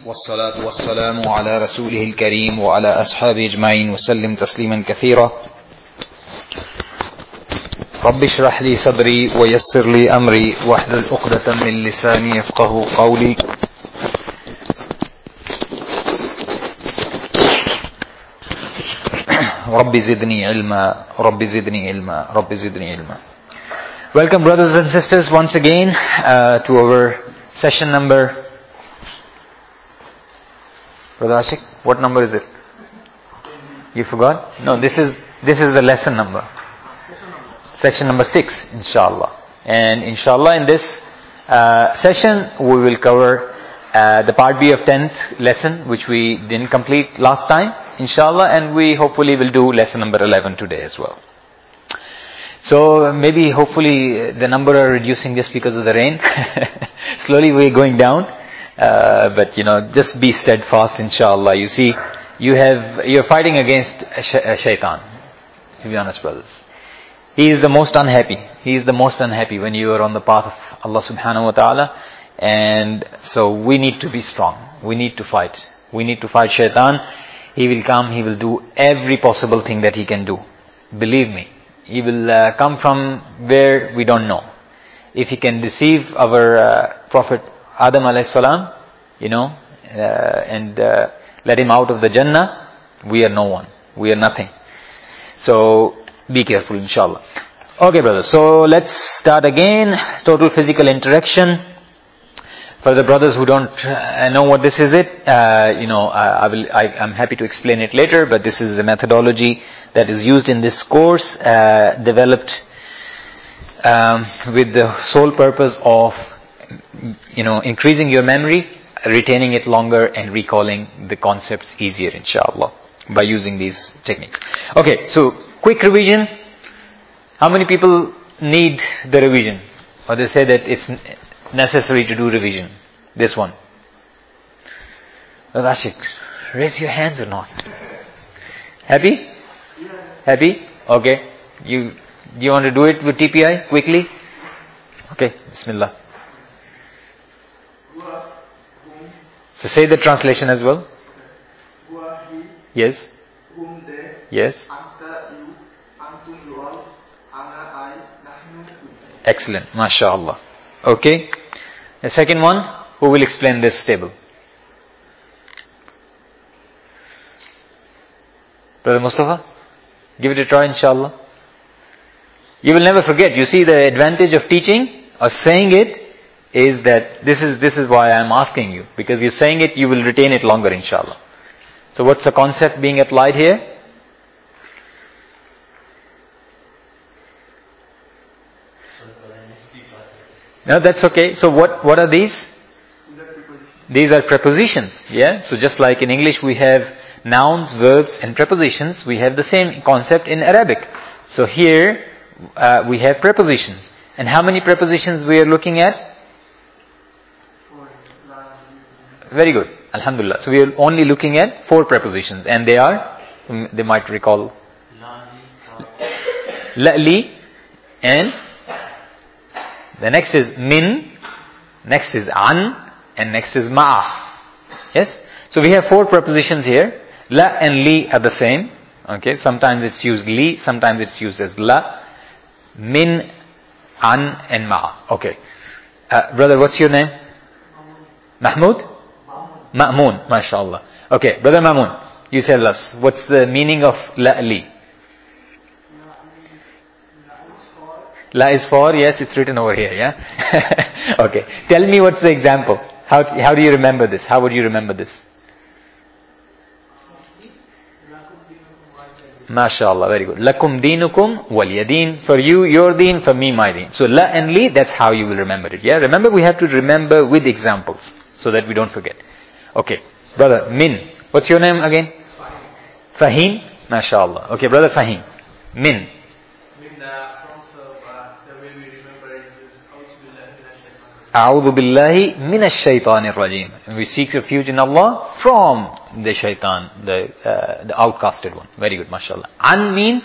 والصلاة والسلام على رسوله الكريم وعلى أصحابه أجمعين وسلم تسليما كثيرا. رب اشرح لي صدري ويسر لي أمري واحلل عقدة من لساني يفقهوا قولي. رب زدني علما رب زدني علما رب زدني علما. Welcome brothers and sisters once again to our session number. Brother Ashik, what number is it? You forgot? No, this is the lesson number. Session number 6, inshallah. And inshallah in this session we will cover the part B of 10th lesson, which we didn't complete last time, inshallah, and we hopefully will do lesson number 11 today as well. So maybe hopefully the number are reducing just because of the rain. Slowly we're going down. But just be steadfast, inshallah. You see, you're fighting against shaitan, to be honest, brothers. He is the most unhappy. He is the most unhappy when you are on the path of Allah subhanahu wa ta'ala. And so we need to be strong. We need to fight. We need to fight shaitan. He will come, he will do every possible thing that he can do. Believe me. He will come from where we don't know. If he can deceive our Prophet Adam alayhi salam, and let him out of the Jannah, we are no one. We are nothing. So be careful, inshallah. Okay, brothers. So let's start again. Total physical interaction. For the brothers who don't know what this is, I'm happy to explain it later. But this is the methodology that is used in this course, developed with the sole purpose of increasing your memory, retaining it longer, and recalling the concepts easier, inshallah, by using these techniques. Okay, so quick revision. How many people need the revision? Or they say that it's necessary to do revision? This one. Rashik, raise your hands or not? Happy? Happy? Okay. Do you want to do it with TPI quickly? Okay, Bismillah. So say the translation as well. Yes. Yes. Excellent. MashaAllah. Okay. The second one, who will explain this table? Brother Mustafa? Give it a try, inshallah. You will never forget. You see, the advantage of teaching or saying it is that this is why I'm asking you, because you're saying it, you will retain it longer, inshallah. So what's the concept being applied here? No, that's okay. So what are these? These are prepositions, yeah? So just like in English we have nouns, verbs and prepositions, we have the same concept in Arabic. So here we have prepositions. And how many prepositions we are looking at? Very good. Alhamdulillah. So we are only looking at 4 prepositions. And they are, they might recall, la'li, and the next is min, next is an, and next is ma'a. Yes? So we have 4 prepositions here. La and li are the same. Okay. Sometimes it's used li, sometimes it's used as la. Min, an, and ma'a. Okay. Brother, what's your name? Mahmoud? Ma'mun, mashallah. Okay, Brother Ma'mun, you tell us, what's the meaning of la'li? La is for, yes, it's written over here, yeah? Okay, tell me what's the example. How do you remember this? How would you remember this? MashaAllah, very good. Lakum dinukum waliyadeen. For you, your deen, for me, my deen. So la and li, that's how you will remember it, yeah? Remember, we have to remember with examples, so that we don't forget. Okay, brother Min. What's your name again? Fahim. MashaAllah. Okay, brother Fahim. Min. A'udhu billahi minash shaitanir rajim. And we seek refuge in Allah from the shaitan, the outcasted one. Very good, mashallah. An means?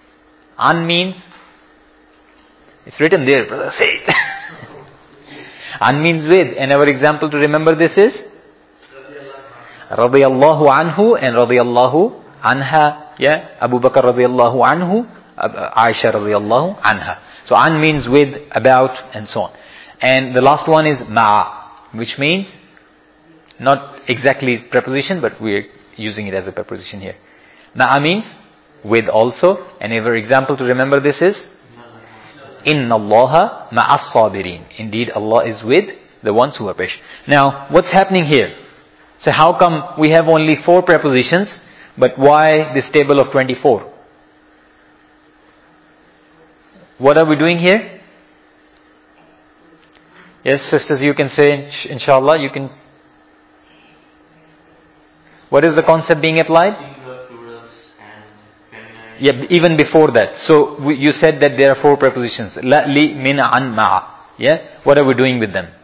It's written there, brother. Say it. An means with. And our example to remember this is radiyallahu anhu and radiyallahu anha. Yeah, Abu Bakr radiyallahu anhu, Aisha radiyallahu anha. So an means with, about, and so on. And the last one is ma'a, which means not exactly preposition, but we're using it as a preposition here. Ma'a means with also. And our example to remember this is Inna Allaha ma'as sabirin. Indeed, Allah is with the ones who are patient. Now, what's happening here? So how come we have only 4 prepositions, but why this table of 24? What are we doing here? Yes, sisters, you can say, inshallah, you can. What is the concept being applied? Yeah, even before that. So you said that there are 4 prepositions. La, li, min, an, ma'a. Yeah? What are we doing with them?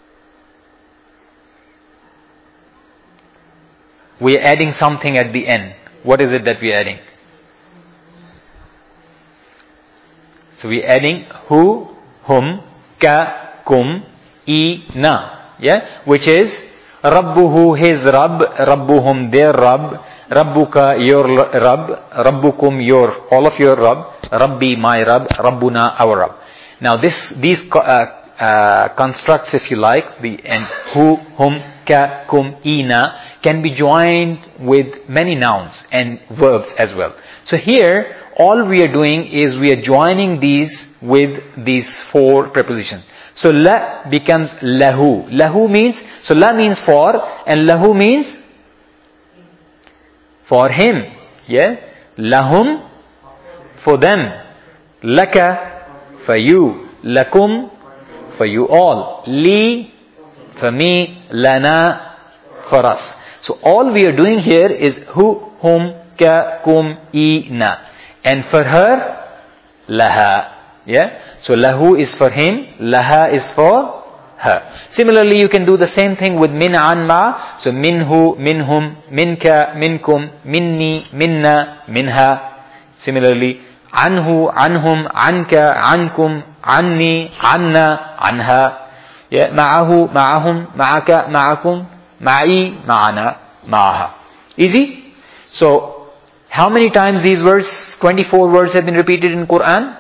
We are adding something at the end. What is it that we are adding? So we are adding who, whom, ka, kum, I, na. Yeah? Which is Rabbuhu, his Rabb, Rabbuhum, their Rabb, Rabbuka, your Rabb, Rabbukum, your, all of your Rabb, Rabbi, my Rabb, Rabbuna, our Rabb. Now these constructs, if you like, the and who, whom, ka, kum, ina, can be joined with many nouns and verbs as well. So here, all we are doing is we are joining these with these 4 prepositions. So la becomes lahu. Lahu means, so la means for, and lahu means for him. Yeah? Lahum, for them. Laka, for you. Lakum, for you all. Li, for me. Lana, for us. So all we are doing here is who, whom, ka, kum, I, na. And for her, laha. Yeah? So lahu is for him, laha is for her. Similarly, you can do the same thing with min, an, ma. So minhu, minhum, minka, minkum, minni, minna, minha. Similarly, anhu, anhum, anka, ankum, anni, anna, anha. Yeah, ma'ahu, ma'ahum, ma'aka, ma'akum, ma'i, ma'ana, ma'aha. Easy? So, how many times these words, 24 words have been repeated in Quran?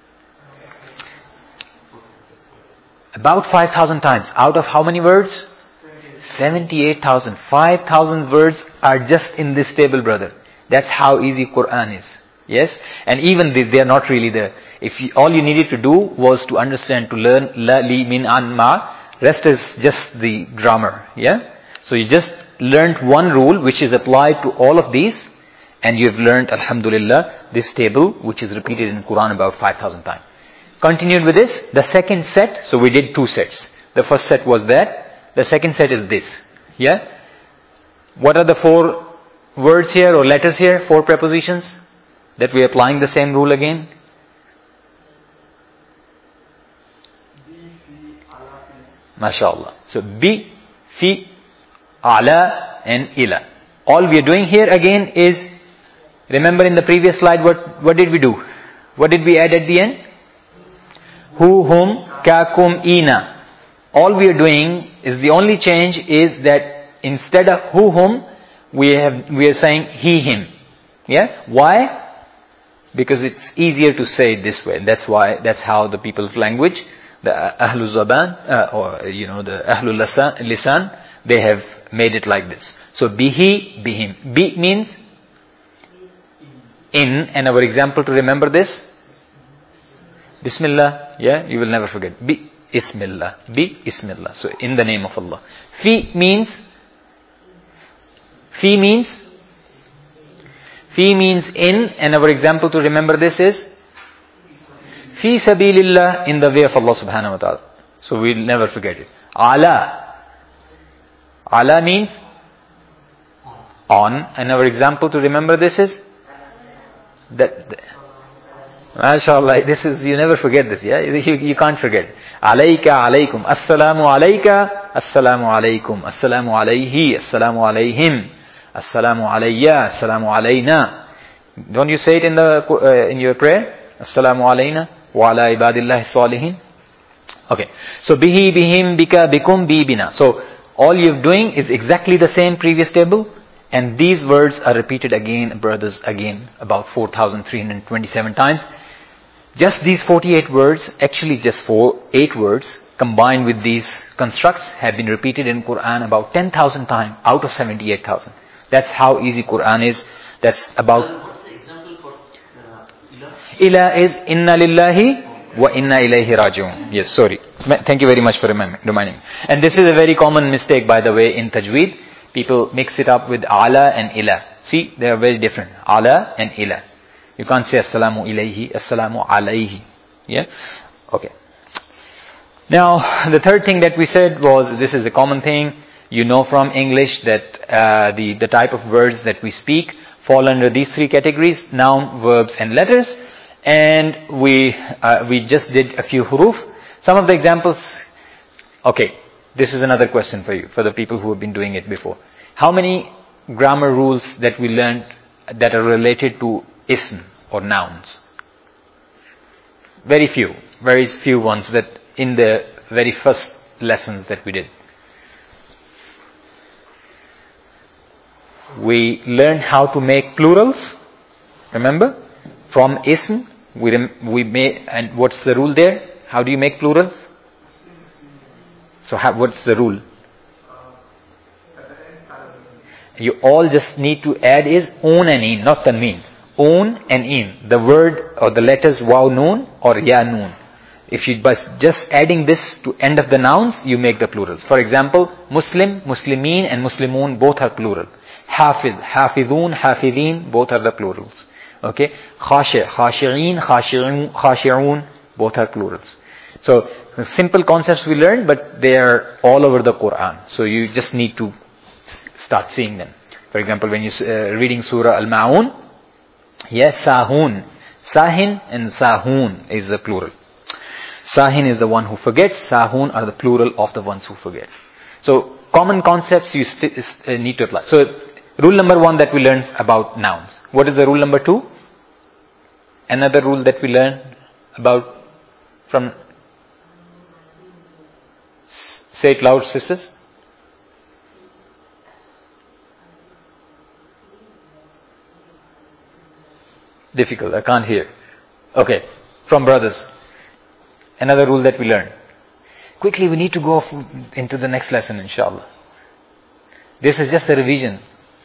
About 5,000 times. Out of how many words? 78,000. 5,000 words are just in this table, brother. That's how easy Quran is. Yes? And even they are not really there. If all you needed to do was to understand, to learn la, li, min, an, ma, rest is just the grammar. Yeah? So you just learned one rule which is applied to all of these, and you have learned, alhamdulillah, this table which is repeated in Quran about 5,000 times. Continued with this, the second set, so we did 2 sets. The first set was that, the second set is this. Yeah? What are the 4 words here or letters here, 4 prepositions that we are applying the same rule again? MashaAllah. So bi, fi, ala and ila. All we are doing here again is, remember in the previous slide what did we do? What did we add at the end? Who, whom, ka, kum, ina. All we are doing is, the only change is that instead of who, whom, we are saying he, him. Yeah? Why? Because it's easier to say it this way. That's how the people of language, the Ahlul Zaban, or the Ahlul Lisan, they have made it like this. So bihi, bihim. Bi means in, and our example to remember this, Bismillah, yeah, you will never forget. Bi Ismillah. Bi Ismillah. So in the name of Allah. Fi means in, and our example to remember this is Fi Sabilillah, in the way of Allah subhanahu wa ta'ala. So we'll never forget it. Ala means on, and our example to remember this is that. MashaAllah, this is, you never forget this, yeah? You can't forget. Alayka, alaykum, assalamu alayka, assalamu alaykum, assalamu alayhi, assalamu alayhim, assalamu alayya, assalamu alayna. Don't you say it in your prayer? Assalamu alayna, wa ala ibadillahi salihin. Okay. So bihi, bihim, bika, bikum, bi, bina. So all you're doing is exactly the same previous table, and these words are repeated again, brothers, again about 4,327 times. Just these 48 words, actually just 8 words combined with these constructs have been repeated in Quran about 10,000 times out of 78,000. That's how easy Quran is. That's about. What's the example for Ila is inna lillahi wa inna ilayhi raji'un. Yes, sorry. Thank you very much for reminding me. And this is a very common mistake, by the way, in tajweed. People mix it up with ala and ila. See, they are very different. Ala and ila. You can't say assalamu ilayhi, assalamu alayhi. Yeah? Okay. Now, the third thing that we said was, this is a common thing. You know from English that the type of words that we speak fall under these 3 categories: noun, verbs, and letters. And we just did a few huruf. Some of the examples. Okay, this is another question for you, for the people who have been doing it before. How many grammar rules that we learned that are related to ism or nouns? Very few ones that in the very first lessons that we did. We learned how to make plurals. Remember? From ism, we made, and what's the rule there? How do you make plurals? So what's the rule? You all just need to add is oon and in, not tanween. Oon and in. The word or the letters waw noon or ya noon. If you just adding this to end of the nouns, you make the plurals. For example, Muslim, Muslimin and Muslimun both are plural. Hafiz, Hafizun, Hafidin both are the plurals. Okay? Khashi, Khashi'in, Khashi'un both are plurals. So, simple concepts we learned, but they are all over the Quran. So you just need to start seeing them. For example, when you're reading Surah Al-Ma'un, yes, Sahun. Sahin and Sahun is the plural. Sahin is the one who forgets. Sahun are the plural of the ones who forget. So, common concepts you need to apply. So, rule number 1 that we learned about nouns. What is the rule number 2? Another rule that we learned about from... Say it loud, sisters. Difficult, I can't hear. Okay, from brothers. Another rule that we learned. Quickly, we need to go into the next lesson, inshallah. This is just a revision.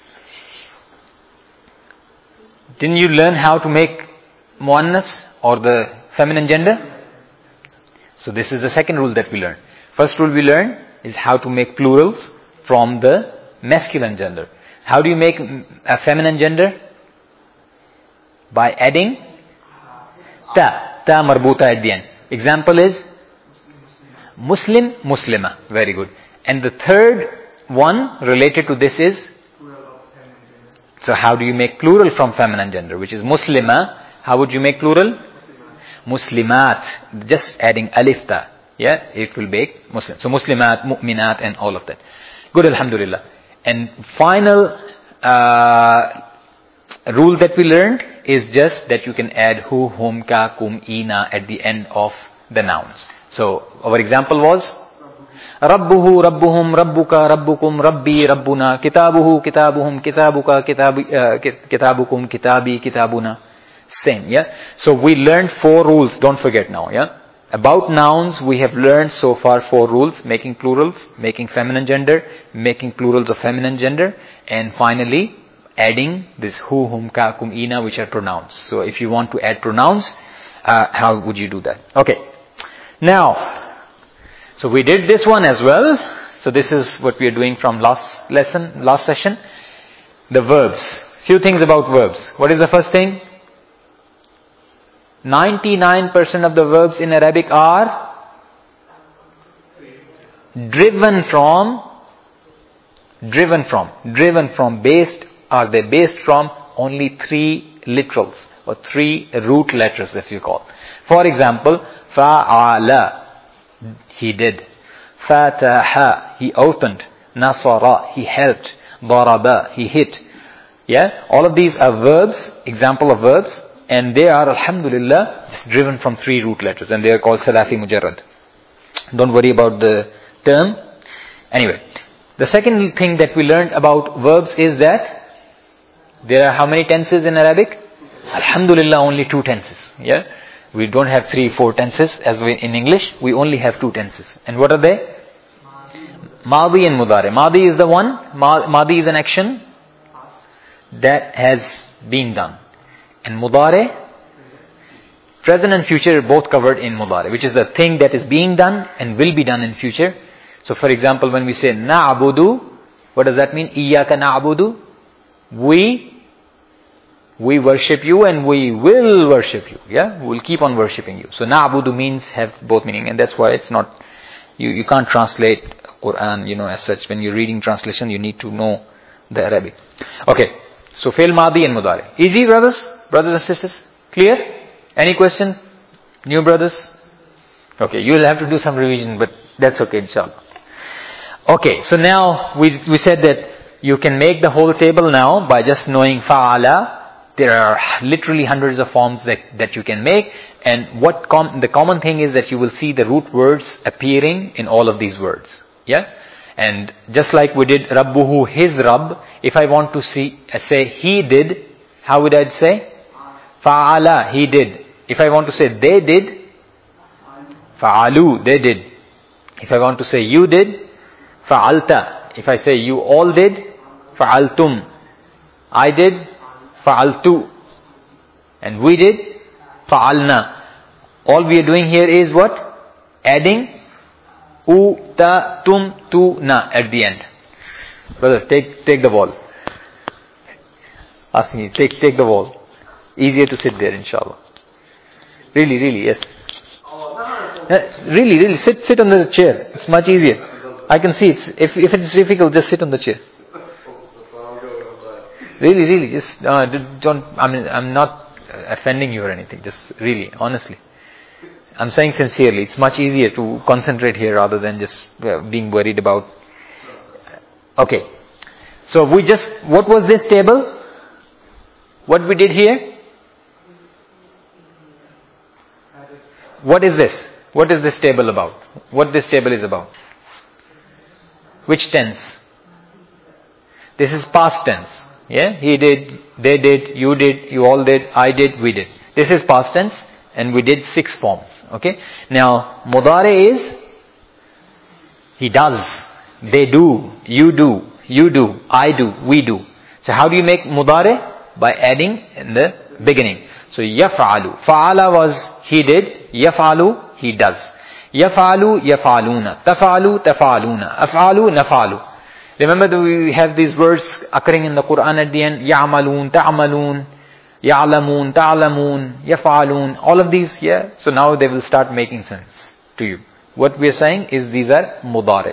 Didn't you learn how to make muannas or the feminine gender? So this is the second rule that we learned. First rule we learned is how to make plurals from the masculine gender. How do you make a feminine gender? By adding ta marbuta at the end. Example is Muslim, Muslima. Very good. And the third one related to this is, so how do you make plural from feminine gender, which is Muslima? How would you make plural? Muslimat. Just adding alif ta. Yeah, it will make Muslim. So Muslimat, Mu'minat and all of that. Good, alhamdulillah. And final rule that we learned is just that you can add hu, hum, ka, kum, ina at the end of the nouns. So our example was Rabbuhu, Rabbuhum, Rabbuka, Rabbukum, Rabbi, Rabbuna, Kitabuhu, Kitabuhum, Kitabuka, Kitabukum, Kitabi, Kitabuna. Same, yeah. So we learned 4 rules. Don't forget now, yeah. About nouns, we have learned so far 4 rules: making plurals, making feminine gender, making plurals of feminine gender, and finally adding this hu, hum, ka, kum, ina, which are pronouns. So if you want to add pronouns, how would you do that? Okay. Now, so we did this one as well. So this is what we are doing from last session. The verbs. Few things about verbs. What is the first thing? 99% of the verbs in Arabic are driven from, based, are they based from only 3 literals or 3 root letters, if you call. For example, fa'ala, he did. Fataha, he opened. Nasara, he helped. Daraba, he hit. Yeah, all of these are verbs, example of verbs, and they are, alhamdulillah, driven from 3 root letters, and they are called Salafi Mujarrad. Don't worry about the term. Anyway, the second thing that we learned about verbs is that there are how many tenses in Arabic? Alhamdulillah, only 2 tenses. Yeah, we don't have 3, 4 tenses as in English. We only have 2 tenses. And what are they? Madi and Mudari. Madi is the one. Madi is an action that has been done. And Mudari, present and future are both covered in Mudari, which is the thing that is being done and will be done in future. So for example, when we say na'budu, what does that mean? Iyyaka na'budu. We worship you and we will worship you. Yeah, we'll keep on worshipping you. So na'budu means have both meaning, and that's why it's not, you can't translate Quran, as such. When you're reading translation, you need to know the Arabic. Okay, so fi'l madi and mudari. Easy, brothers and sisters? Clear? Any question? New brothers? Okay, you'll have to do some revision, but that's okay, inshallah. Okay, so now we said that you can make the whole table now by just knowing fa'ala. There are literally hundreds of forms that you can make, and the common thing is that you will see the root words appearing in all of these words. Yeah? And just like we did Rabbuhu, his Rabb, if I want to say he did, how would I say? Fa'ala, he did. If I want to say they did, fa'alu, they did. If I want to say you did, fa'alta. If I say you all did, fa'altum. I did, fa'altu. And we did, fa'alna. All we are doing here is what? Adding u, ta, tum, tu, na at the end. Brother, take the ball. Asking you, take the ball. Easier to sit there, inshallah. Really, yes. Really, sit on the chair. It's much easier. I can see it. If it's difficult, just sit on the chair. Really, just don't. I'm not offending you or anything. Just really, honestly, I'm saying sincerely. It's much easier to concentrate here rather than just being worried about. Okay, so what was this table? What we did here? What is this? What is this table about? What this table is about? Which tense? This is past tense. Yeah? He did, they did, you all did, I did, we did. This is past tense, and we did 6 forms. Okay? Now, Mudari is he does, they do, you do, I do, we do. So how do you make Mudari? By adding in the beginning. So yaf'alu. Fa'ala was he did, yaf'alu, he does. Yaf'alu, yaf'aluna. Taf'alu, taf'aluna. Af'alu, naf'alu. Remember that we have these words occurring in the Quran at the end. Ya'malun, ta'malun, ya'lamun, ta'lamun, yaf'alun. All of these, yeah. So now they will start making sense to you. What we are saying is these are mudari.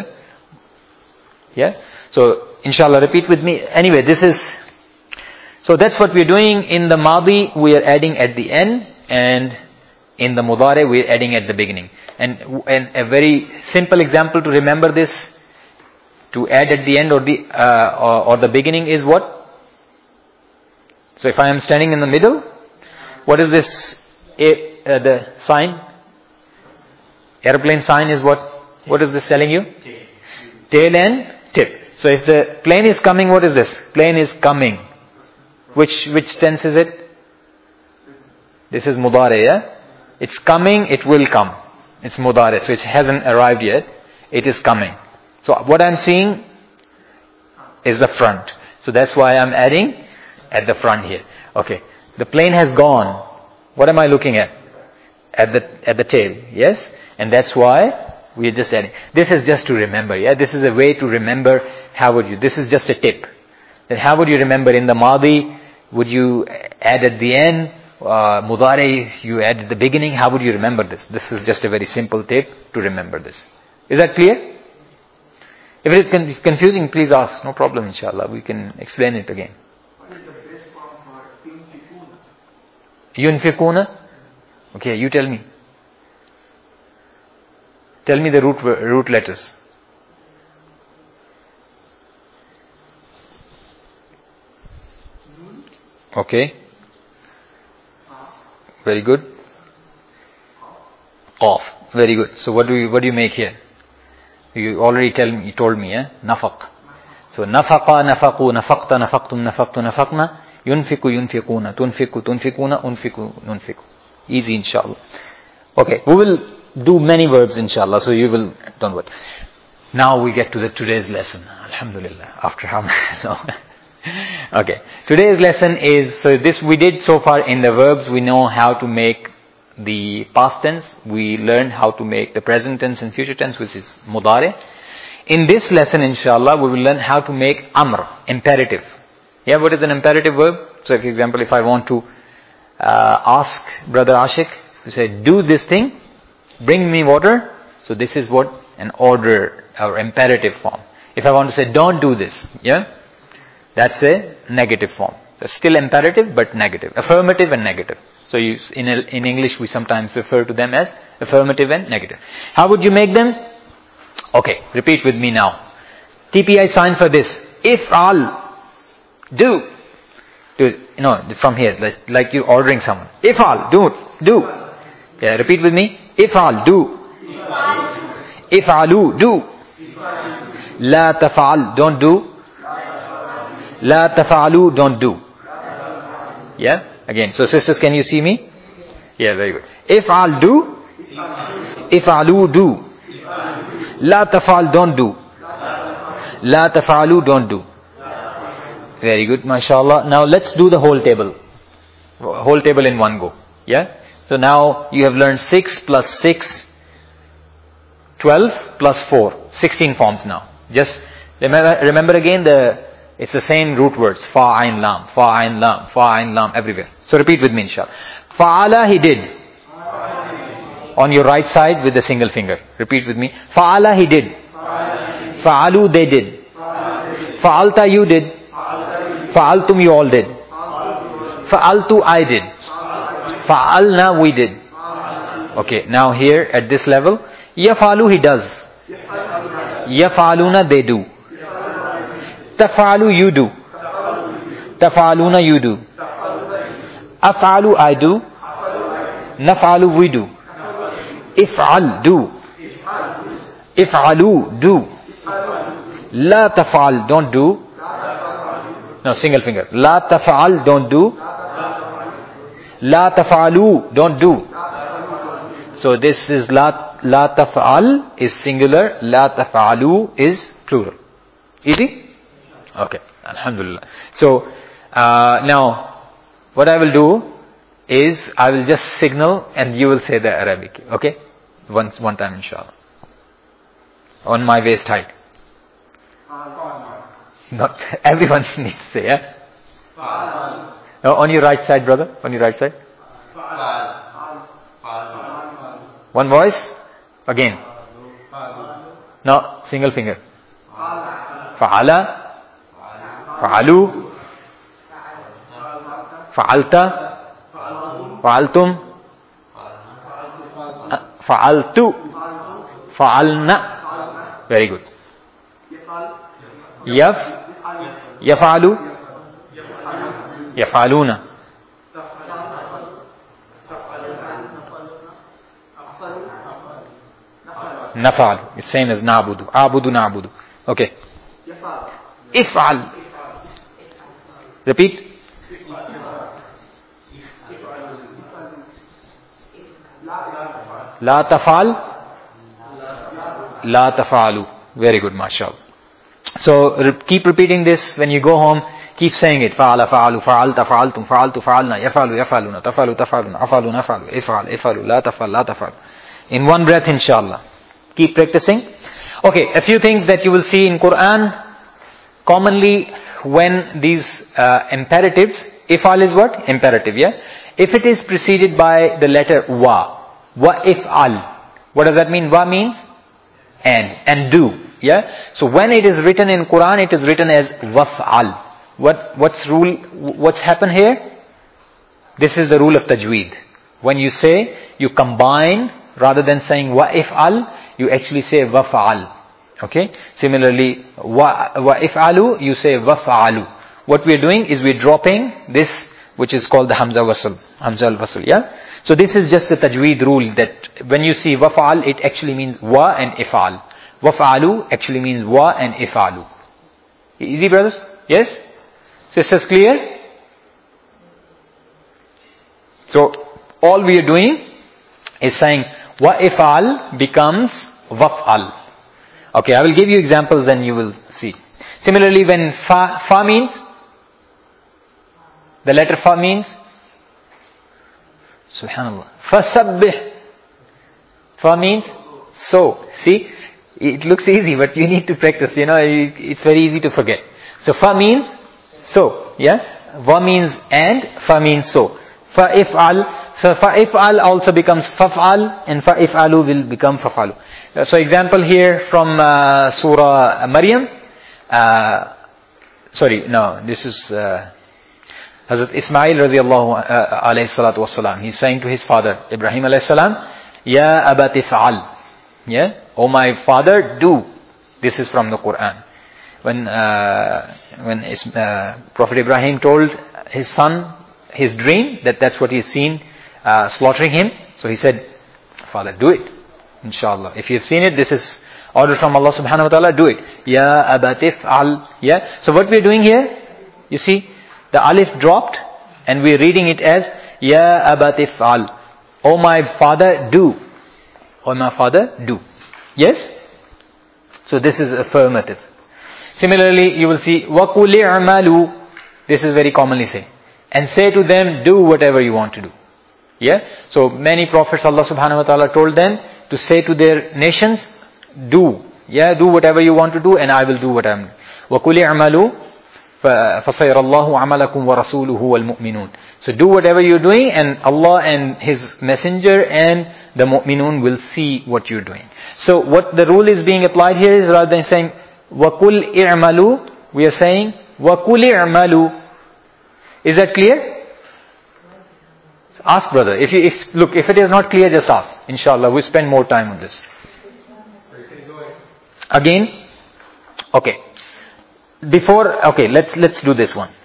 Yeah. So inshallah, repeat with me. Anyway, so that's what we are doing. In the Madi, we are adding at the end, and in the Mudari, we are adding at the beginning. And a very simple example to remember this, to add at the end or the beginning is what? So if I am standing in the middle, what is this? The sign? Airplane sign is what? What is this telling you? Tail and tip. So if the plane is coming, what is this? Plane is coming. Which tense is it? This is Mudari, yeah? It's coming, it will come. It's Mudari, so it hasn't arrived yet. It is coming. So what I'm seeing is the front. So that's why I'm adding at the front here. Okay. The plane has gone. What am I looking at? At the tail, yes? And that's why we are just adding. This is just to remember, yeah? This is a way to remember this is just a tip. Then how would you remember in the Madi? Would you add at the end? Mudari, you add at the beginning. How would you remember this? This is just a very simple tip to remember this. Is that clear? If it is confusing, please ask. No problem, inshallah. We can explain it again. What is the best form for yunfikuna? Yunfikuna? Okay, you tell me. Tell me the root letters. Okay. Very good. Qaf. Very good. So what do you make here? You already told me, nafaq. So nafaqa, nafaqu, nafaqta, nafaqtum, nafaqtu, nafaqna, yunfiku, yunfiquna, tunfiku, tunfikuna, unfiku, nunfiku. Easy, inshallah. Okay, we will do many verbs, inshallah, so you will, don't worry. Now we get to today's lesson. Alhamdulillah. After how long? Okay. Today's lesson is, so this we did so far in the verbs, we know how to make the past tense, we learned how to make the present tense and future tense, which is mudari. In this lesson, inshallah, we will learn how to make amr, imperative. Yeah, what is an imperative verb? So, for example, if I want to ask Brother Ashik to say, do this thing, bring me water. So this is what an order or imperative form. If I want to say, don't do this, yeah, that's a negative form. So still imperative, but negative. Affirmative and negative. So in English, we sometimes refer to them as affirmative and negative. How would you make them? Okay, repeat with me now. TPI sign for this. If'al. Do. From here, like you're ordering someone. If'al. Do. Yeah, repeat with me. If'al. Do. If'alu. Do. La taf'al. Don't do. La taf'alu. Don't do. Yeah? Again, so sisters, can you see me? Yeah, very good. If'al. Do. If'alu. Do. La taf'al. Don't do. La taf'alu. Don't do. Very good, mashallah. Now let's do the whole table. Whole table in one go. Yeah? So now you have learned 6 plus 6, 12 plus 4. 16 forms now. Just remember again, it's the same root words. Fa, ayn, lam, fa, ayn, lam, fa, ayn, lam, everywhere. So repeat with me, inshallah. Fa'ala, he did. On your right side with the single finger. Repeat with me. Fa'ala, he did. Fa'alu, they did. Fa'alta, you did. Fa'altum, you all did. Fa'altu, I did. Fa'alna, we did. Okay, now here at this level, Yaf'alu, he does. Yaf'aluna, they do. Taf'alu, you do. Taf'aluna, you do. Af'alu, I do. Naf'alu, we do. If'al, do. If'alu, do. La taf'al, don't do. No, single finger. La taf'al, don't do. La taf'alu, don't do. So this is la taf'al is singular. La taf'alu is plural. Easy? Okay. Alhamdulillah. So now what I will do is I will just signal and you will say the Arabic. Okay? One time, inshallah. On my waist height. Not everyone needs to say, yeah? No, on your right side, brother. On your right side. One voice. Again. No, single finger. Fa'ala. Fa'alu. Fa'alta. Fa'altum. Fa'altu. Fa'alna. Very good. Yaf'alu. Yaf'aluna. Naf'al. It's same as na'budu. A'budu na'budu. Okay. If'al. Repeat. La taf'al. La taf'alu. Very good, mashallah. So keep repeating this when you go home. Keep saying it. Fa'ala, fa'alu, fa'alta, fa'altum, fa'altu, fa'alna, yafalu, yafaluna, tafalu, tafaluna, afalu, nafalu, if'al, ifalu, la tafal, la tafal. In one breath, inshallah. Keep practicing. Okay, a few things that you will see in Quran. Commonly, when these imperatives, if'al is what? Imperative, yeah? If it is preceded by the letter wa if'al. What does that mean? Wa means and do. Yeah. So when it is written in Quran, it is written as waf'al. What's happened here? This is the rule of tajweed. When you say, you combine, rather than saying wa if'al, you actually say waf'al. Okay. Similarly, wa if'alu, you say waf'alu. What we are doing is we're dropping this which is called the Hamza Wasl. Hamza al-Wasl, yeah? So this is just a tajweed rule that when you see waf'al, it actually means wa and if'al. Waf'alu actually means wa and if'alu. Easy, brothers? Yes? Sisters, clear? So all we are doing is saying wa if'al becomes waf'al. Okay, I will give you examples and you will see. Similarly, when fa means, the letter fa means, subhanallah, fasabbih. Fa means so. See, it looks easy, but you need to practice. It's very easy to forget. So fa means so. Yeah, wa means and, fa means so. Fa if'al. So fa if'al also becomes faf'al, and fa if'alu will become faf'alu. So example here from Surah Maryam. This is Hazrat Ismail radiallahu alayhi salatu wasalam. He's saying to his father Ibrahim alayhi salam, Ya abati fa'al. Yeah, oh my father, do. This is from the Quran. When Prophet Ibrahim told his son his dream, that's what he's seen slaughtering him. So he said, Father, do it. Inshallah. If you've seen it, this is order from Allah subhanahu wa ta'ala, do it. Ya abatif al. Yeah. So what we're doing here, you see, the alif dropped and we're reading it as Ya abatif al. Oh my father, do. Oh my father, do. Yes? So this is affirmative. Similarly, you will see Wa quli amalu. This is very commonly said. And say to them, do whatever you want to do. Yeah. So many prophets, Allah subhanahu wa ta'ala told them to say to their nations, do. Yeah, do whatever you want to do and I will do what I'm doing. وَقُلِ اعْمَلُوا فَسَيْرَ اللَّهُ عَمَلَكُمْ وَرَسُولُهُ وَالْمُؤْمِنُونَ. So do whatever you're doing and Allah and His Messenger and the mu'minun will see what you're doing. So what the rule is being applied here is rather than saying وَقُلْ اِعْمَلُوا, we are saying وَقُلِ اعْمَلُوا. Is that clear? Ask brother. If it is not clear, just ask. Inshallah, we spend more time on this. Again, okay. Let's do this one.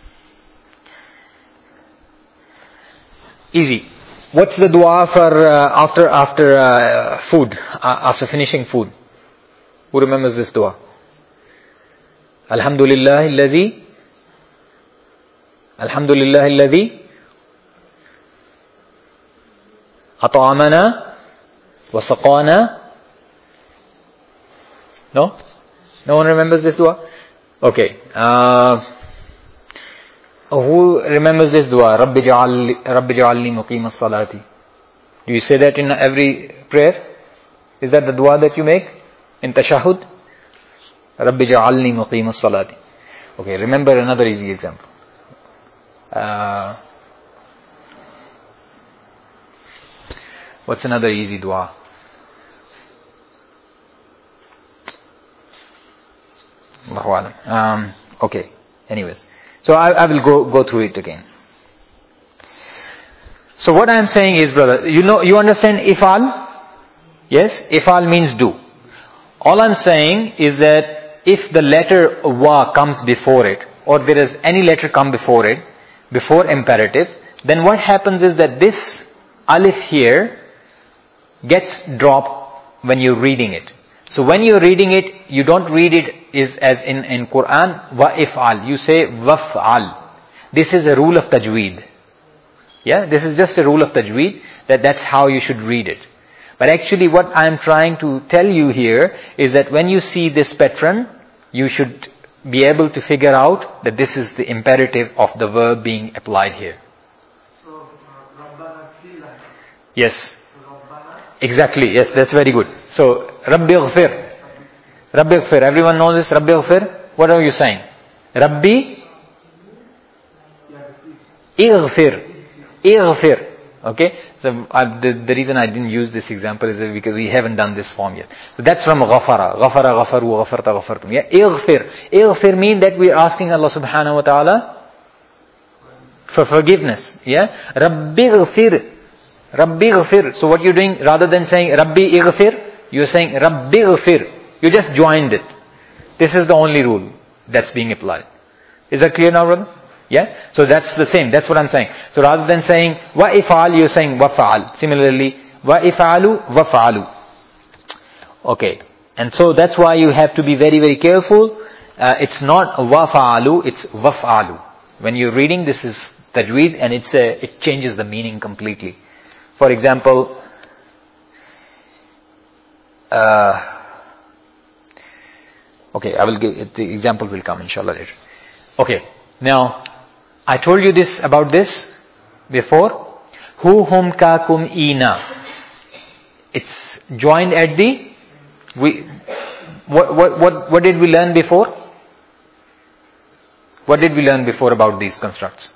Easy. What's the dua for after food? After finishing food, who remembers this dua? Alhamdulillah alladhi at'amana wa saqana. No? No one remembers this dua? Okay. Who remembers this dua? Rabbi ja'alni muqim as-salati. Do you say that in every prayer? Is that the dua that you make in tashahhud? Rabbi ja'alni muqim as-salati. Okay, remember another easy example. What's another easy dua? Allahu alam. Okay. Anyways, so I will go through it again. So what I am saying is, brother, you understand ifal? Yes, ifal means do. All I'm saying is that if the letter wa comes before it, or there is any letter come before it, before imperative, then what happens is that this alif here gets dropped when you're reading it. So when you're reading it, you don't read it as in Quran, wa if'al. You say waf'al. This is a rule of tajweed. Yeah, this is just a rule of tajweed, that's how you should read it. But actually what I'm trying to tell you here is that when you see this pattern, you should be able to figure out that this is the imperative of the verb being applied here. So, Rabbana fila. Yes. Rabbana. Exactly. Yes, that's very good. So, Rabbi Ghfir. Rabbi Ghfir. Everyone knows this, Rabbi Ghfir. What are you saying? Rabbi Ighfir. Ighfir. Okay. So, the reason I didn't use this example is because we haven't done this form yet. So, that's from Ghafara. Ghafara, Ghafaru, Ghafarta, Ghafartum. Yeah. Ighfir. Ighfir means that we are asking Allah subhanahu wa ta'ala for forgiveness. Yeah. Rabbi Ghfir. Rabbi Ghfir. So what you're doing, rather than saying Rabbi Ighfir, you're saying Rabbi Ghfir. You just joined it. This is the only rule that's being applied. Is that clear now, brother? Yeah? So that's the same. That's what I'm saying. So rather than saying wa if'al, you're saying wa fa'al. Similarly, wa if'alu, wa fa'alu. Okay. And so that's why you have to be very, very careful. It's not wa fa'alu, it's wa fa'alu. When you're reading, this is tajweed, and it changes the meaning completely. For example, okay, I will give the example will come inshallah later. Okay, now I told you this about this before. Hu hum ka kum ina. It's joined at the what did we learn before? What did we learn before about these constructs?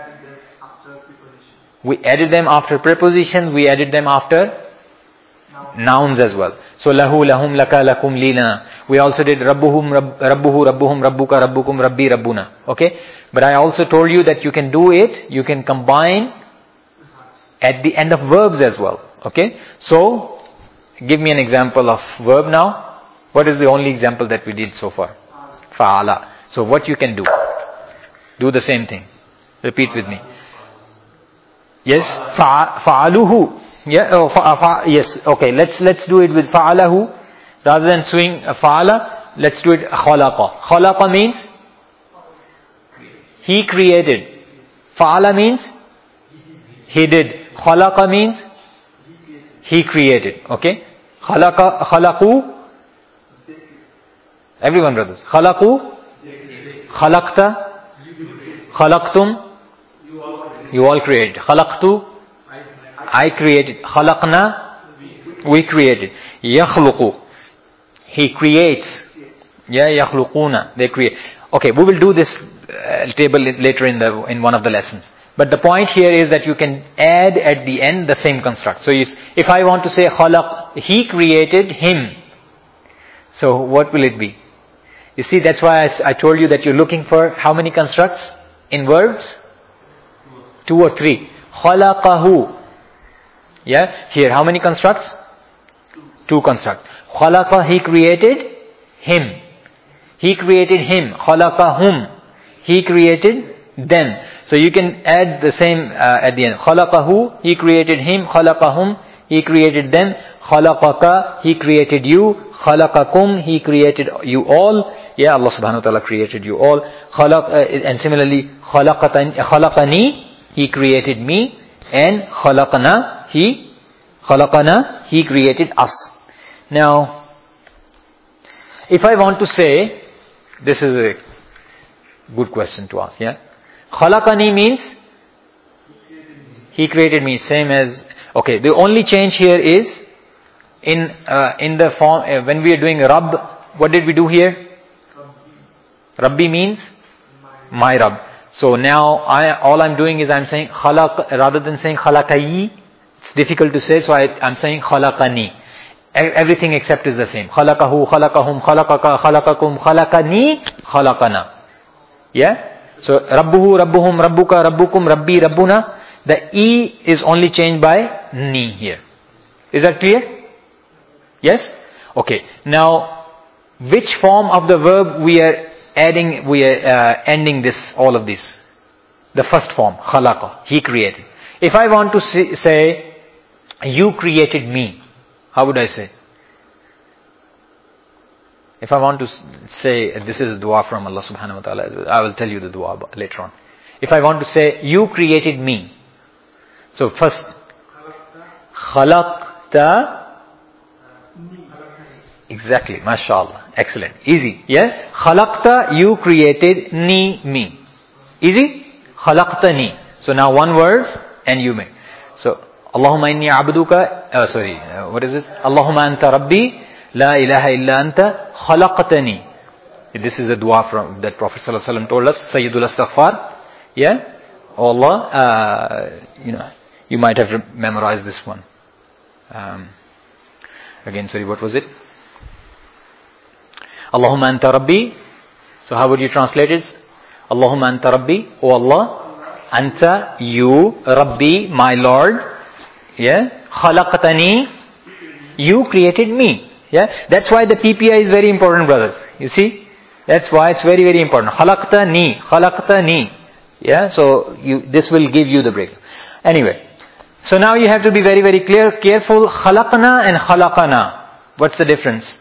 We added them after prepositions. We added them after nouns as well. So lahu, lahum, laka, lakum, lina. We also did rabbuhum, rabbuhu, rabbuhum, rabbuka, rabbukum, rabbi, rabbuna. Okay? But I also told you that you can do it, you can combine at the end of verbs as well. Okay? So, give me an example of verb now. What is the only example that we did so far? Fa'ala. So what you can do? Do the same thing. Repeat with me. Yes? Fa'aluhu. Yeah, yes. Okay, let's do it with fa'alahu. Rather than swing fa'ala, let's do it khalaqa. Khalaqa means he created. Fa'ala means he did. Khalaqa means he created. Okay? Khalaqu. Everyone, brothers. Khalaqu. Khalaqta. Khalaqtum. You all created. Khalaqtu. I created. Khalaqna. We created. Yakhluqu. He creates. Yeah, yakhluquna. They create. Okay, we will do this table later in one of the lessons. But the point here is that you can add at the end the same construct. So if I want to say khalaq, he created him. So what will it be? You see, that's why I told you that you're looking for how many constructs in verbs? 2 or 3. Khalaqahu. Yeah, here how many constructs? 2 constructs. Khalaqa, he created him. He created him. Khalaqahum. He created them. So you can add the same at the end. Khalaqahu, he created him. Khalaqahum, he created them. Khalaqaka, he created you. Khalaqakum, he created you all. Yeah, Allah subhanahu wa ta'ala created you all. And similarly, khalaqani, he created me. And khalaqana, he created us. Now, if I want to say, this is a good question to ask, yeah? Khalaqani means he created me, same as, okay, the only change here is in the form, when we are doing Rabb, what did we do here? Rabbi means my Rabb. So now all I'm doing is I'm saying khalaq, rather than saying khalaqayi, it's difficult to say, so I'm saying khalaqani. Everything except is the same. Khalaqahu, khalaqahum, khalaqaka, khalaqakum, khalaqani, khalaqana. Yeah? So rabbuhu, rabbuhum, rabbuka, rabbukum, rabbi, rabbuna. The E is only changed by ni here. Is that clear? Yes? Okay. Now, which form of the verb we are ending all of this? The first form, khalaqa, he created. If I want to say, you created me, how would I say? If I want to say, this is a dua from Allah subhanahu wa ta'ala, I will tell you the dua later on. If I want to say, you created me. So first, khalaqta. Exactly, mashallah. Excellent. Easy. Yeah? Khalaqta, you created me. Easy? Khalaqtani. So now one word and you make. So, Allahumma inni abduka, what is this? Allahumma anta rabbi, la ilaha illa anta, khalaqtani. This is a dua from that Prophet ﷺ told us, Sayyidul Astaghfar. Yeah? Oh Allah, you might have memorized this one. Again, sorry, what was it? Allahumma anta rabbi. So how would you translate it? Allahumma anta rabbi. Oh Allah, anta, you, rabbi, my Lord. Yeah? Khalaqtani, you created me. Yeah? That's why the PPI is very important, brothers. You see? That's why it's very, very important. Khalaqtani. Yeah, so this will give you the break. Anyway, so now you have to be very, very careful. Khalaqna and khalaqana. What's the difference?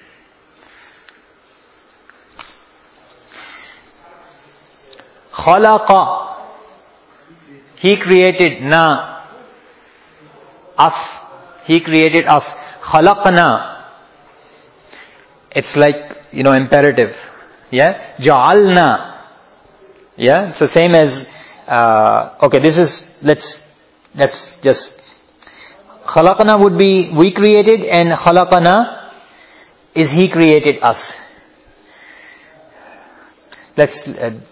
Khalaqa. He created na. Us. He created us. Khalaqna. It's like, imperative. Yeah. Ja'alna. Yeah. So same as, okay, this is, let's just, khalaqana would be we created, and khalaqana is he created us. Let's,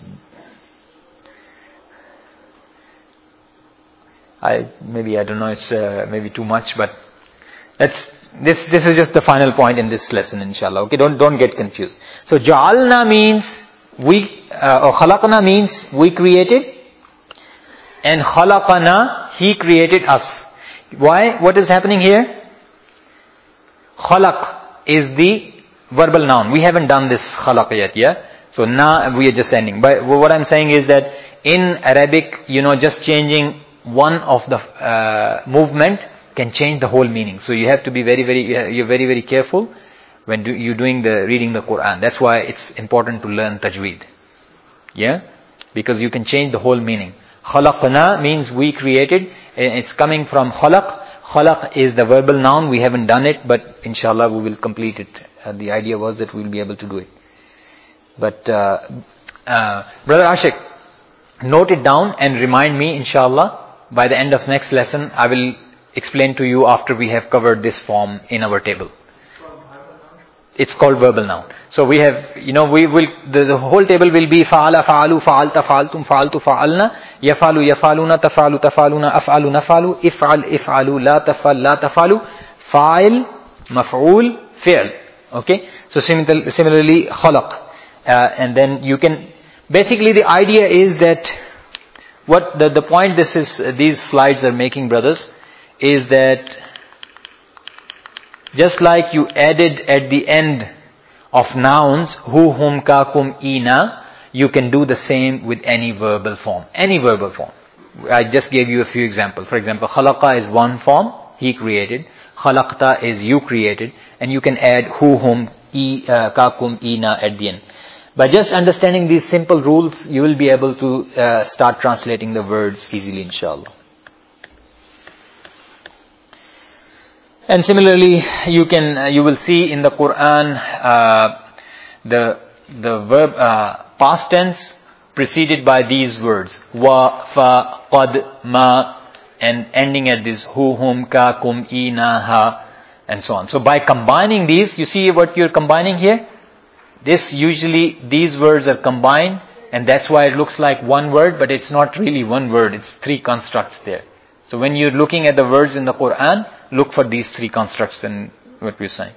I don't know, it's maybe too much, but this is just the final point in this lesson, inshallah. Okay, don't get confused. So ja'alna means or khalaqna means we created, and khalaqana, he created us. Why? What is happening here? Khalaq is the verbal noun. We haven't done this khalaq yet, yeah? So now we are just ending. But what I'm saying is that in Arabic, just changing one of the movement can change the whole meaning. So you have to be you're very, very careful when you're reading the Quran. That's why it's important to learn tajweed. Yeah? Because you can change the whole meaning. Khalaqna means we created. It's coming from khalaq. Khalaq is the verbal noun. We haven't done it, but inshallah we will complete it. The idea was that we'll be able to do it. But Brother Ashik, note it down and remind me, inshallah. By the end of next lesson, I will explain to you after we have covered this form in our table. It's called verbal noun. So we have, the whole table will be fa'ala, fa'alu, fa'alta, fa'altum, fa'altu, fa'alna, yafalu, yafaluna, tafalu, tafaluna, af'alu, nafalu, if'al, if'alu, la tafal, la tafalu, fa'il, maf'ul, fi'l. Okay? So similarly, khalaq. And then you can, basically the idea is that, what the point these slides are making, brothers, is that just like you added at the end of nouns, hu, hum, ka, kum, ina, you can do the same with any verbal form. Any verbal form. I just gave you a few examples. For example, khalaqa is one form, he created. Khalaqta is you created. And you can add hu, hum, ka, kum, ina at the end. By just understanding these simple rules, you will be able to start translating the words easily, inshallah. And similarly, you will see in the Quran the verb past tense preceded by these words wa, fa, qad, ma, and ending at this hu, hum, ka, kum, ina, ha, and so on. So by combining these, you see what you're combining here? These words are combined, and that's why it looks like one word, but it's not really one word, it's three constructs there. So when you're looking at the words in the Quran, look for these three constructs in what we're saying.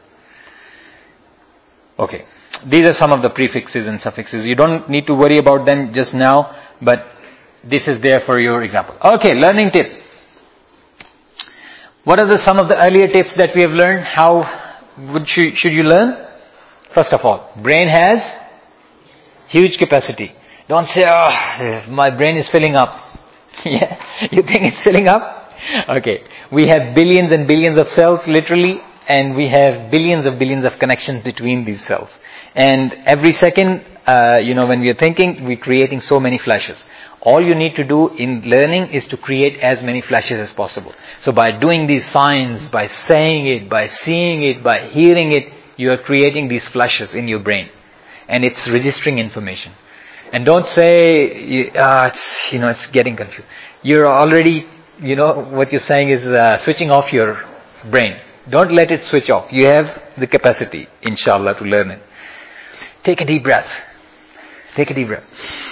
Okay. These are some of the prefixes and suffixes. You don't need to worry about them just now, but this is there for your example. Okay, learning tip. What are some of the earlier tips that we have learned? How should you learn? First of all, brain has huge capacity. Don't say, my brain is filling up. Yeah, you think it's filling up? Okay, we have billions and billions of cells, literally, and we have billions of connections between these cells. And every second, when we are thinking, we're creating so many flashes. All you need to do in learning is to create as many flashes as possible. So by doing these signs, by saying it, by seeing it, by hearing it, you are creating these flashes in your brain. And it's registering information. And don't say, it's getting confused. You're already, what you're saying is switching off your brain. Don't let it switch off. You have the capacity, inshallah, to learn it. Take a deep breath. Take a deep breath.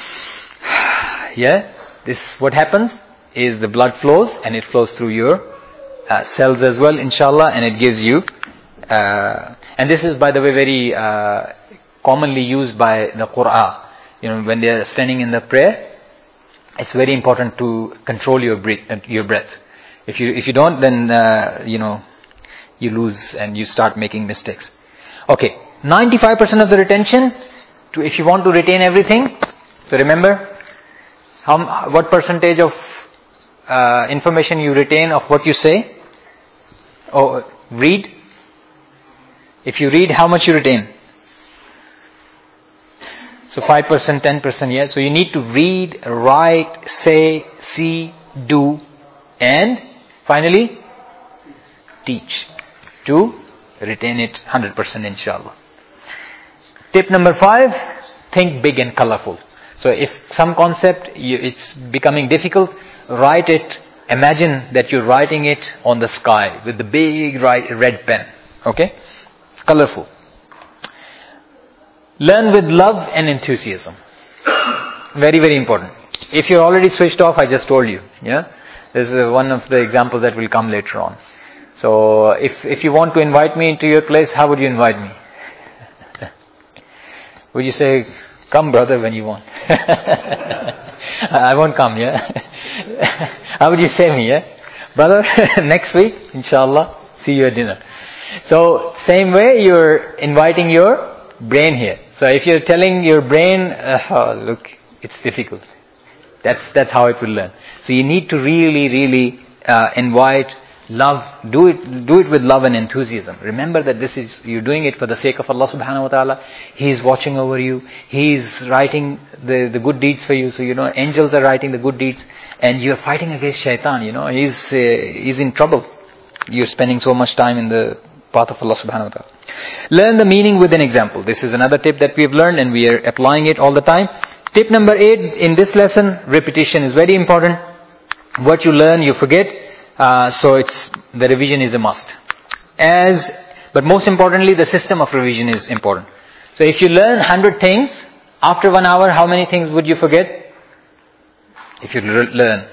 Yeah? What happens is the blood flows, and it flows through your cells as well, inshallah, and it gives you, and this is, by the way, very commonly used by the Qur'an. When they are standing in the prayer, it's very important to control your breath. If you don't, then you lose and you start making mistakes. Okay, 95% of the retention. If you want to retain everything, so remember, What percentage of information you retain of what you say? Or read? If you read, how much you retain? So 5%, 10%, yeah. So you need to read, write, say, see, do, and finally teach to retain it 100% inshallah. Tip number 5, think big and colorful. So if some concept it's becoming difficult, write it. Imagine that you're writing it on the sky with the big red pen. Okay? Colorful. Learn with love and enthusiasm. Very, very important. If you're already switched off, I just told you. Yeah? This is one of the examples that will come later on. So if you want to invite me into your place, how would you invite me? Would you say, come brother when you want? I won't come, yeah? How would you say me, yeah? Brother, next week, inshallah, see you at dinner. So, same way you're inviting your brain here. So if you're telling your brain, look, it's difficult. That's how it will learn. So you need to really invite love. Do it with love and enthusiasm. Remember that you're doing it for the sake of Allah subhanahu wa ta'ala. He's watching over you. He's writing the good deeds for you. So angels are writing the good deeds, and you're fighting against shaitan. He's in trouble. You're spending so much time in the path of Allah subhanahu wa ta'ala. Learn the meaning with an example. This is another tip that we have learned, and we are applying it all the time. Tip number 8 in this lesson, repetition is very important. What you learn, you forget. So the revision is a must. But most importantly, the system of revision is important. So if you learn 100 things, after 1 hour, how many things would you forget? If you learn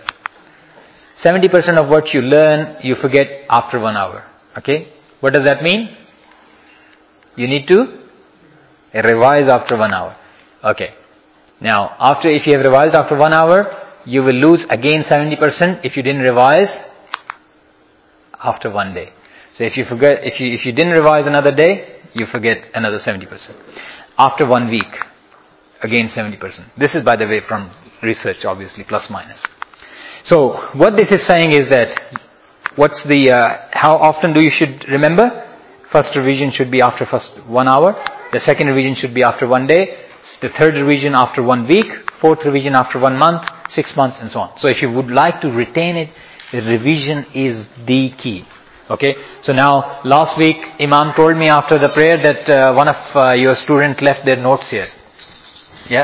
70% of what you learn, you forget after 1 hour. Okay? What does that mean? You need to revise after 1 hour. Okay. Now, if you have revised after 1 hour, you will lose again 70% if you didn't revise after 1 day. So if you didn't revise another day, you forget another 70%. After 1 week, again 70%. This is, by the way, from research, obviously, plus minus. So what this is saying is that how often do you should remember? First revision should be after first 1 hour. The second revision should be after 1 day. The third revision after 1 week. Fourth revision after 1 month, 6 months, and so on. So if you would like to retain it, the revision is the key. Okay? So now, last week, Imam told me after the prayer that one of your students left their notes here. Yeah?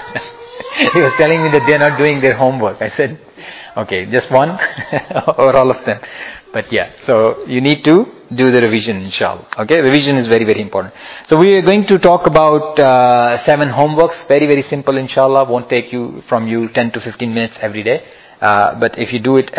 He was telling me that they're not doing their homework. I said, okay, just one or all of them. But yeah, so you need to do the revision, inshallah. Okay, revision is very, very important. So we are going to talk about 7 homeworks. Very, very simple, inshallah. Won't take from you 10 to 15 minutes every day. But if you do it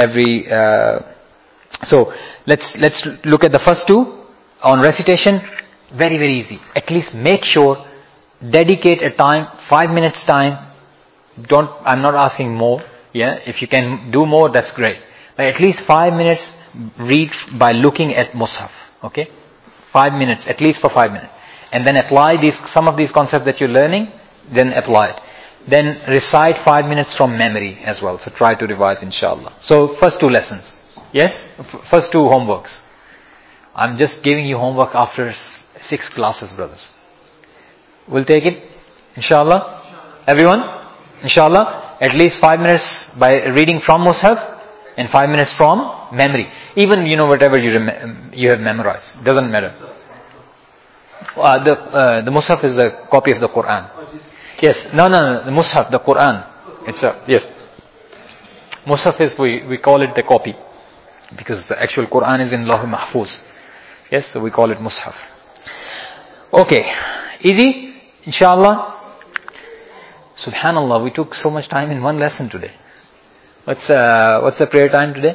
so let's look at the first 2 on recitation. Very, very easy. At least make sure, dedicate a time, 5 minutes time. I'm not asking more. Yeah, if you can do more, that's great. But at least 5 minutes, read by looking at Mus'haf. Okay? 5 minutes, at least for 5 minutes. And then apply some of these concepts that you're learning, then apply it. Then recite 5 minutes from memory as well. So try to revise, inshallah. So first 2 lessons. Yes? First 2 homeworks. I'm just giving you homework after 6 classes, brothers. We'll take it? Inshallah? Everyone? Inshallah? At least 5 minutes by reading from Mus'haf and 5 minutes from memory. Even, whatever you have memorized. Doesn't matter. The Mus'haf is the copy of the Quran. Yes. No. The Mus'haf, the Quran. Yes. Mus'haf is, we call it the copy. Because the actual Quran is in Lawh Mahfuz. Yes, so we call it Mus'haf. Okay. Easy? Inshallah. Subhanallah, we took so much time in one lesson today. What's the prayer time today?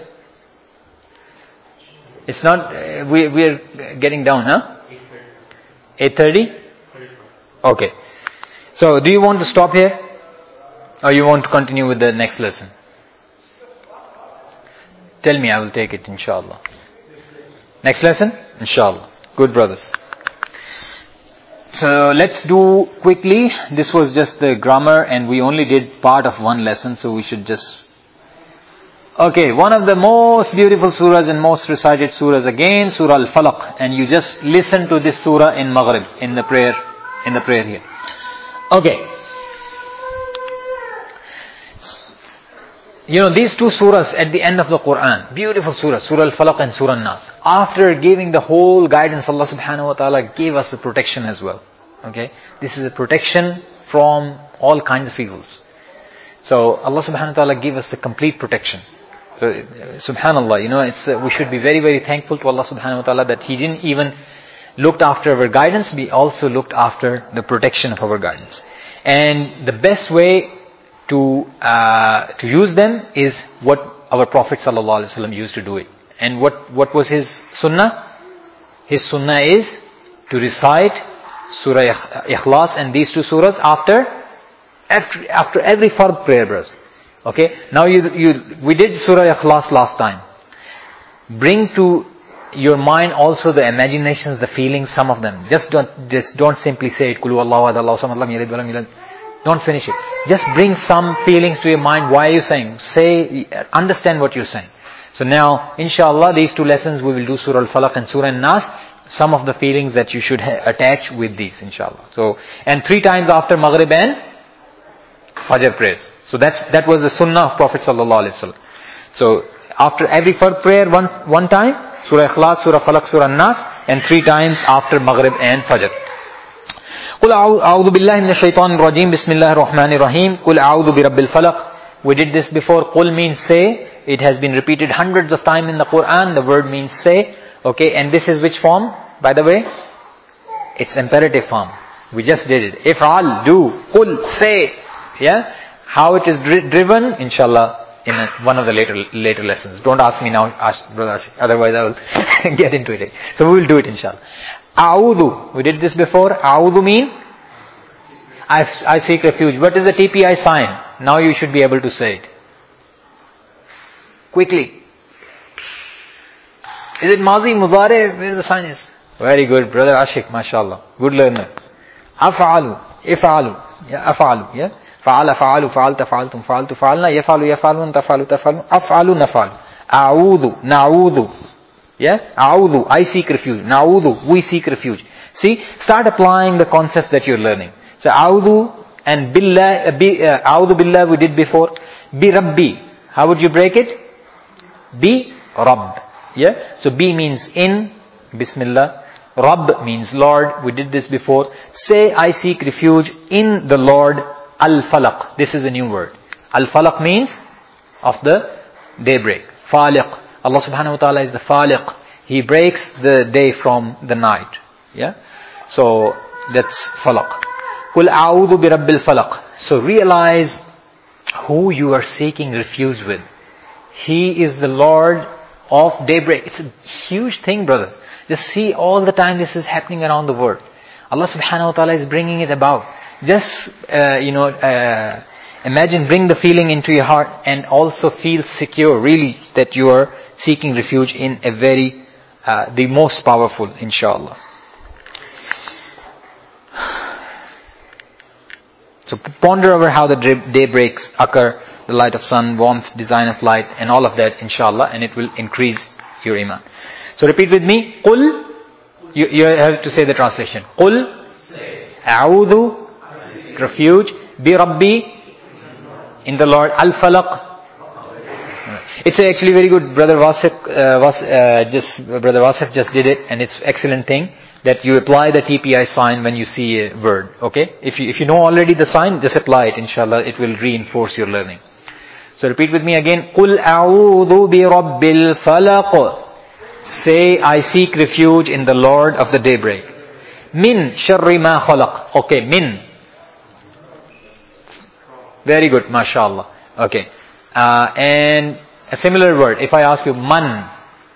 It's not, we are getting down, huh? 8:30? Okay. So, do you want to stop here? Or you want to continue with the next lesson? Tell me, I will take it, inshallah. Next lesson? Inshallah. Good, brothers. So let's do quickly. This was just the grammar and we only did part of one lesson, so we should just... Okay, one of the most beautiful surahs and most recited surahs again, Surah Al-Falaq. And you just listen to this surah in Maghrib, in the prayer here. Okay. You know, these two surahs at the end of the Quran, beautiful surahs, Surah Al-Falaq and Surah An-Nas. After giving the whole guidance, Allah subhanahu wa ta'ala gave us the protection as well. Okay? This is a protection from all kinds of evils. So Allah subhanahu wa ta'ala gave us the complete protection. So subhanallah, you know, we should be very, very thankful to Allah subhanahu wa ta'ala that He didn't even look after our guidance, He also looked after the protection of our guidance. And the best way to use them is what our Prophet ﷺ used to do it. And what was his sunnah? His sunnah is to recite Surah Ikhlas and these two surahs after every fard prayer, brothers. Okay? Now we did Surah Ikhlas last time. Bring to your mind also the imaginations, the feelings, some of them. Just don't simply say it. Kulu Allahu ahad, Allahu samad, lam yalid wa lam yulad. Don't finish it. Just bring some feelings to your mind. Why are you saying? Understand what you're saying. So now, inshallah, these two lessons we will do Surah Al-Falaq and Surah An-Nas. Some of the feelings that you should attach with these, inshallah. So, and 3 times after Maghrib and Fajr prayers. So that was the sunnah of Prophet sallallahu alaihi wasallam. So after every first prayer, one time, Surah Ikhlas, Surah Falaq, Surah An-Nas, and 3 times after Maghrib and Fajr. قل أعوذ بالله من الشيطان الرجيم بسم الله الرحمن الرحيم قل أعوذ برب الفلق. We did this before. Qul means say. It has been repeated hundreds of times in the Quran. The word means say. Okay, and this is which form, by the way? It's imperative form. We just did it. If'al, do. Qul, say. Yeah? How it is driven, inshallah, in one of the later lessons. Don't ask me now, ask Brother Ashik. Otherwise I will get into it. So we will do it, inshallah. A'udhu. We did this before. A'udhu mean I seek refuge. What is the TPI sign? Now you should be able to say it. Quickly. Is it Mazi, Mudare? Where the sign is? Very good, Brother Ashik, mashallah. Good learner. Af'alu. If'alu. Yeah, af'alu. Yeah. Fa'ala, fa'alu, fa'alta, fa'altum, fa'altu, fa'alna, yafalu, yafalun, tafalu, tafalu, af'alu, nafalu. A'udhu, na'udhu. Yeah? A'udhu, I seek refuge. Na'udhu, we seek refuge. See, start applying the concepts that you're learning. So, a'udhu and billah, a'udhu billah we did before. Bi rabbi. How would you break it? Bi rabb. Yeah? So, bi means in, bismillah. Rabb means Lord. We did this before. Say, I seek refuge in the Lord. Al-Falaq. This is a new word. Al-Falaq means of the daybreak. Faliq. Allah subhanahu wa ta'ala is the Faliq. He breaks the day from the night. Yeah? So, that's Falaq. Qul a'udhu bi rabbil falaq. So realize who you are seeking refuge with. He is the Lord of daybreak. It's a huge thing, brother. Just see all the time this is happening around the world. Allah subhanahu wa ta'ala is bringing it about. Just, imagine, bring the feeling into your heart and also feel secure, really, that you are seeking refuge in a very, the most powerful, inshallah. So ponder over how the daybreaks occur, the light of sun, warmth, design of light, and all of that, inshallah, and it will increase your iman. So repeat with me. Qul, you have to say the translation. Qul, a'udhu, refuge, bi rabbi, in the Lord, al-falaq. It's actually very good. Brother Wasif just did it, and it's excellent thing that you apply the TPI sign when you see a word. Okay? If you know already the sign, just apply it. Inshallah, it will reinforce your learning. So repeat with me again. Qul a'udhu bi rabbil falaq. Say, I seek refuge in the Lord of the daybreak. Min sharri ma khalaq. Okay, min. Very good, mashallah. Okay. And a similar word, if I ask you man.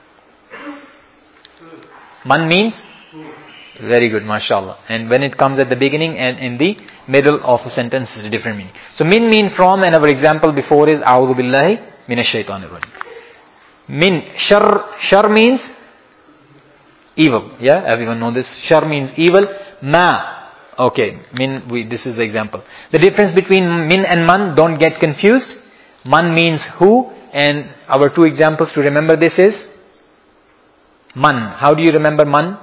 Man means? Very good, mashallah. And when it comes at the beginning and in the middle of a sentence, it's a different meaning. So min mean from, and our example before is A'udhu billahi minash shaitanir rajim. Min, shar means evil. Yeah, everyone know this. Shar means evil. Ma Okay, this is the example. The difference between min and man, don't get confused. Man means who, and our two examples to remember this is man. How do you remember man?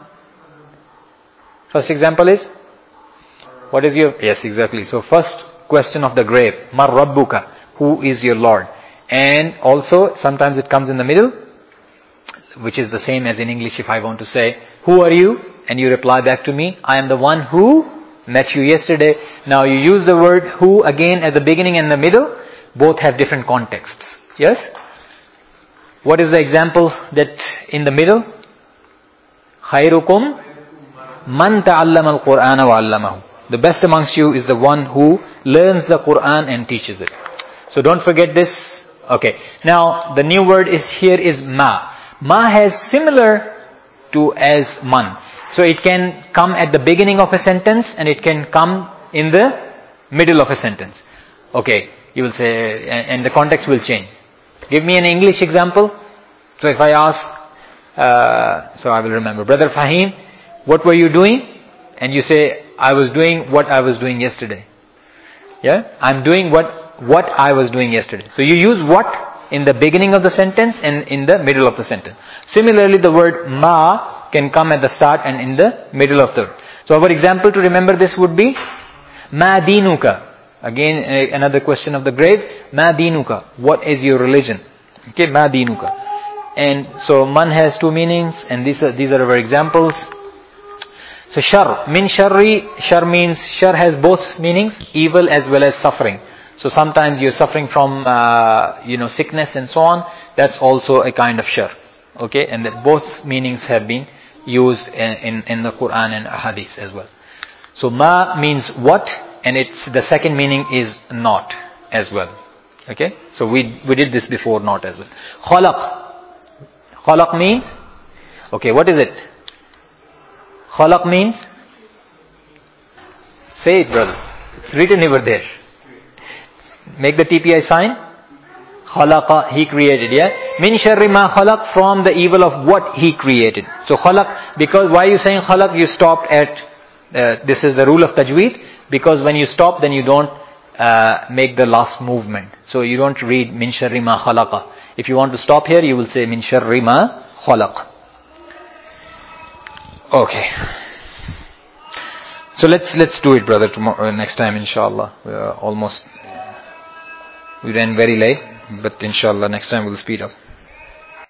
First example is? What is your? Yes, exactly. So first question of the grave. Mar Rabbuka. Who is your Lord? And also, sometimes it comes in the middle, which is the same as in English if I want to say, who are you? And you reply back to me, I am the one who met you yesterday. Now you use the word who again at the beginning and the middle. Both have different contexts. Yes? What is the example that in the middle? Khairukum man ta'allama al-Qur'ana wa 'allamahu. The best amongst you is the one who learns the Qur'an and teaches it. So don't forget this. Okay. Now the new word here is ma. Ma has similar to as man. So it can come at the beginning of a sentence and it can come in the middle of a sentence. Okay. You will say, and the context will change. Give me an English example. So if I ask, so I will remember. Brother Fahim, what were you doing? And you say, I was doing what I was doing yesterday. Yeah? I'm doing what I was doing yesterday. So you use what in the beginning of the sentence and in the middle of the sentence. Similarly, the word ma can come at the start and in the middle of the. So our example to remember this would be ma dinuka. Again, another question of the grave. Ma dinuka. What is your religion? Okay, ma dinuka. And so man has two meanings, and these are our examples. So shar, min sharri, shar means, shar has both meanings, evil as well as suffering. So sometimes you're suffering from, sickness and so on. That's also a kind of shar. Okay, and that both meanings have been used in the Quran and Hadith as well. So ma means what, and the second meaning is not as well. Okay, so we did this before, not as well. Khalaq. Khalaq means, okay, what is it? Khalaq means, say it, brothers. It's written over there. Make the TPI sign. Khalaqa, he created, yeah? Min sharri ma khalaq, from the evil of what he created. So khalaq, because why are you saying khalaq? You stopped at, this is the rule of tajweed, because when you stop, then you don't make the last movement. So you don't read min sharri ma khalaqa. If you want to stop here, you will say min sharri ma khalaq. Okay. So let's do it, brother, tomorrow, next time, inshallah. We ran very late, but inshallah next time we'll speed up.